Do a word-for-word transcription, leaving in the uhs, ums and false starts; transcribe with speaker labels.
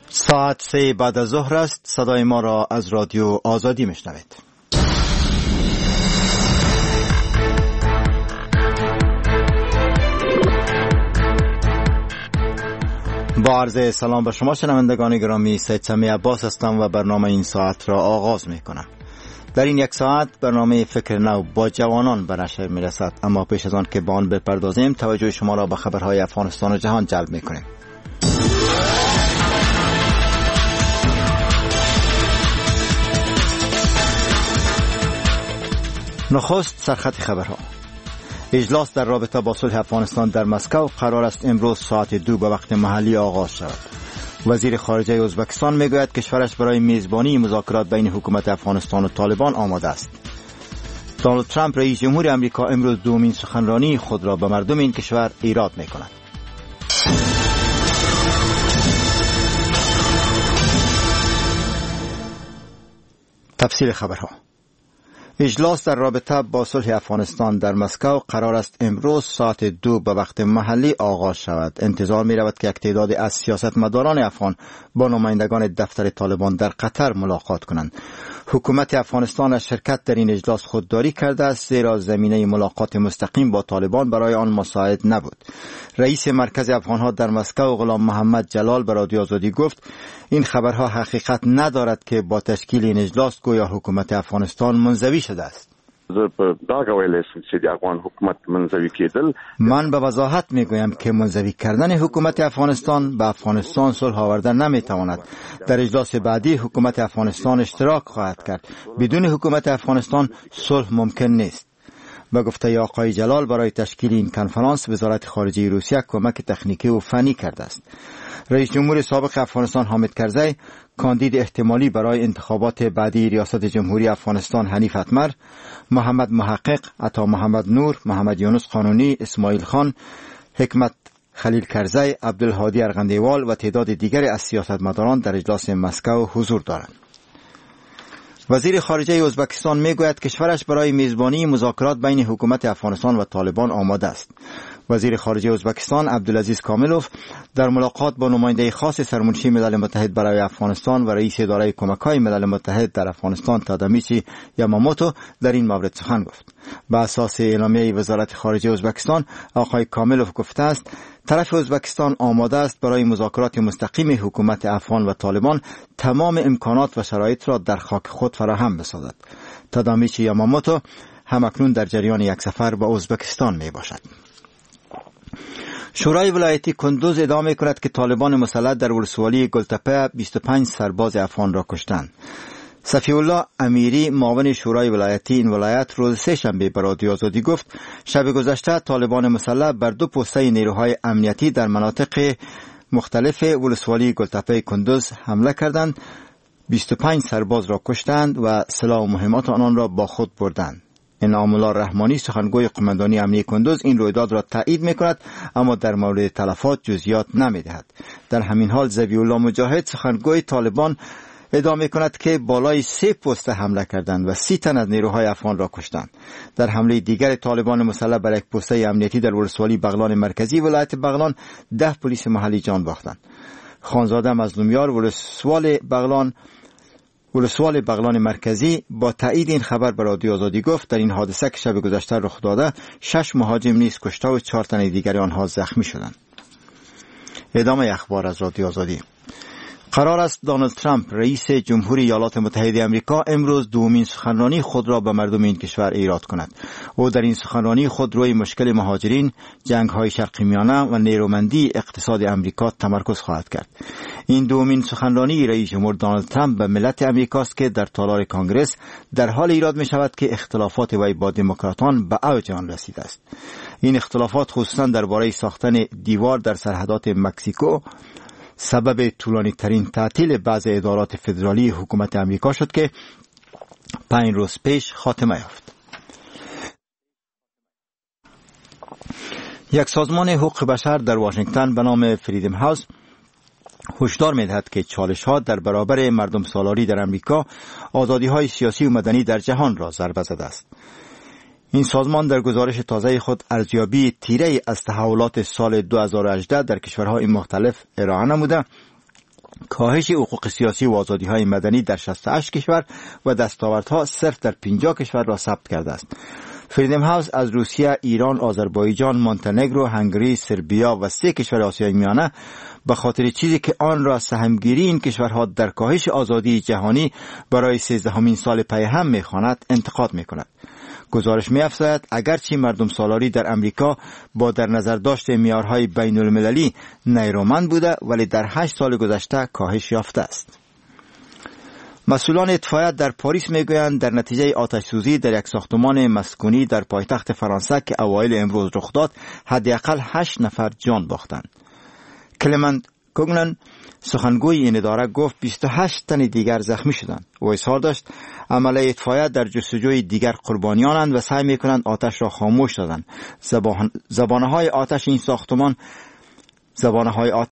Speaker 1: ساعت سه بعد از ظهر است. صدای ما را از رادیو آزادی میشنوید. با عرض سلام به شما شنوندگان گرامی، سید سمی عباس هستم و برنامه این ساعت را آغاز می کنم. در این یک ساعت برنامه فکر نو با جوانان به نشر می رسد، اما پیش از آن که به آن بپردازیم توجه شما را به خبرهای افغانستان و جهان جلب می کنیم. نخست سرخط خبرها. اجلاس در رابطه با صلح افغانستان در مسکو قرار است امروز ساعت دو به وقت محلی آغاز شود. وزیر خارجه ازبکستان میگوید کشورش برای میزبانی مذاکرات بین حکومت افغانستان و طالبان آماده است. دونالد ترامپ رئیس جمهور آمریکا امروز دومین سخنرانی خود را به مردم این کشور ایراد میکند. تفصیل خبرها. اجلاس در رابطه با صلح افغانستان در مسکو قرار است امروز ساعت دو به وقت محلی آغاز شود. انتظار می رود که یک تعداد از سیاستمداران افغان با نمایندگان دفتر طالبان در قطر ملاقات کنند. حکومت افغانستان از شرکت در این اجلاس خودداری کرده است، زیرا زمینه ملاقات مستقیم با طالبان برای آن مساعد نبود. رئیس مرکز افغانها در مسکو غلام محمد جلال به رادیو آزادی گفت این خبرها حقیقت ندارد که با تشکیل این اجلاس گویا حکومت افغانستان منزوی شده است. من به وضاحت میگویم که منزوی کردن حکومت افغانستان به افغانستان صلح آوردن نمیتواند. در اجلاس بعدی حکومت افغانستان اشتراک خواهد کرد. بدون حکومت افغانستان صلح ممکن نیست. به گفته آقای جلال برای تشکیل این کنفرانس وزارت خارجه روسیه کمک تکنیکی و فنی کرده است. رئیس جمهور سابق افغانستان حامد کرزی، کاندید احتمالی برای انتخابات بعدی ریاست جمهوری افغانستان حنیف اتمر، محمد محقق، عطا محمد نور، محمد یونس قانونی، اسماعیل خان، حکمت خلیل کرزی، عبدالهادی ارغندیوال و تعداد دیگری از سیاستمداران در اجلاس مسکو حضور دارند. وزیر خارجه ازبکستان میگوید کشورش برای میزبانی مذاکرات بین حکومت افغانستان و طالبان آماده است. وزیر خارجه ازبکستان عبدالعزیز کاملوف در ملاقات با نماینده خاص سرمنشی ملل متحد برای افغانستان و رئیس اداره کمک‌های ملل متحد در افغانستان تادامیچی یاماموتو در این مورد سخن گفت. به اساس اعلامیه وزارت خارجه ازبکستان، آقای کاملوف گفته است طرف ازبکستان آماده است برای مذاکرات مستقیم حکومت افغان و طالبان تمام امکانات و شرایط را در خاک خود فراهم بسازد. تادامیچی یاماموتو همکنون در جریان یک سفر به ازبکستان می باشد. شورای ولایتی کندوز ادعا می‌کند که طالبان مسلح در ولسوالی گلتپه بیست و پنج سرباز افغان را کشتند. صفی الله امیری معاون شورای ولایتی این ولایت روز سه شنبه به رادیو آزادی گفت شب گذشته طالبان مسلح بر دو پسته نیروهای امنیتی در مناطق مختلف ولسوالی گلتپه کندوز حمله کردند، بیست و پنج سرباز را کشتند و سلاح و مهمات آنان را با خود بردند. انعام الله رحمانی سخنگوی قماندانی امنیتی کندوز این رویداد را تایید می‌کند، اما در مورد تلفات جزئیات نمی‌دهد. در همین حال ذبیح الله مجاهد سخنگوی طالبان ادعا می‌کند که بالای سه پست حمله کردند و سی تن از نیروهای افغان را کشتند. در حمله دیگر طالبان مسلح بر یک پسته امنیتی در ولسوالی بغلان مرکزی ولایت بغلان ده پلیس محلی جان باختند. خانزاده مظلومیار ولسوال بغلان ولسوال بغلان مرکزی با تایید این خبر به رادیو آزادی گفت در این حادثه که شب گذشته رخ داده شش مهاجم نیز کشته و چهار تن دیگر آنها زخمی شدند. ادامه اخبار از رادیو آزادی. قرار است دونالد ترامپ رئیس جمهوری ایالات متحده آمریکا امروز دومین سخنرانی خود را به مردم این کشور ایراد کند. او در این سخنرانی خود روی مشکل مهاجرین، جنگ‌های شرق میانه و نیرومندی اقتصاد آمریکا تمرکز خواهد کرد. این دومین سخنرانی رئیس جمهور دونالد ترامپ به ملت آمریکاست که در تالار کانگرس در حال ایراد می شود که اختلافات وی با دموکراتان به اوج آن رسیده است. این اختلافات خصوصا درباره ساختن دیوار در سرحدات مکزیکو سبب طولانی ترین تعطیل بعض ادارات فدرالی حکومت آمریکا شد که پنج روز پیش خاتمه یافت. یک سازمان حقوق بشر در واشنگتن به نام فریدم هاوس هشدار می‌دهد که چالش‌ها در برابر مردم سالاری در آمریکا آزادی‌های سیاسی و مدنی در جهان را ضربه زده است. این سازمان در گزارش تازه خود ارزیابی تیره از تحولات سال دو هزار و هجده در کشورهای مختلف ارائه نموده کاهش حقوق سیاسی و آزادی‌های مدنی در شصت و هشت کشور و دستاوردها صرف در پنجاه کشور را ثبت کرده است. فریدم هاوس از روسیه، ایران، آذربایجان، مونتنگرو، هنگری، سربیا و سه کشور آسیای میانه به خاطر چیزی که آن را سهمگیری این کشورها در کاهش آزادی جهانی برای سیزدهمین سال پی هم می‌خواند انتقاد می‌کند. گزارش می‌افزاید اگرچه مردم سالاری در امریکا با در نظر داشت معیارهای بین المللی نیرومند بوده ولی در هشت سال گذشته کاهش یافته است. مسئولان اطفائیه در پاریس میگویند در نتیجه آتش سوزی در یک ساختمان مسکونی در پایتخت فرانسه که اوایل امروز رخ داد حداقل هشت نفر جان باختند. کلمنت کوگنن سخنگوی این اداره گفت بیست و هشت تن دیگر زخمی شدند. او اظهار داشت عمله اطفائیه در جستجوی دیگر قربانیانند و سعی میکنند آتش را خاموش سازند. زبان زبانه‌های آتش این ساختمان زبانه‌های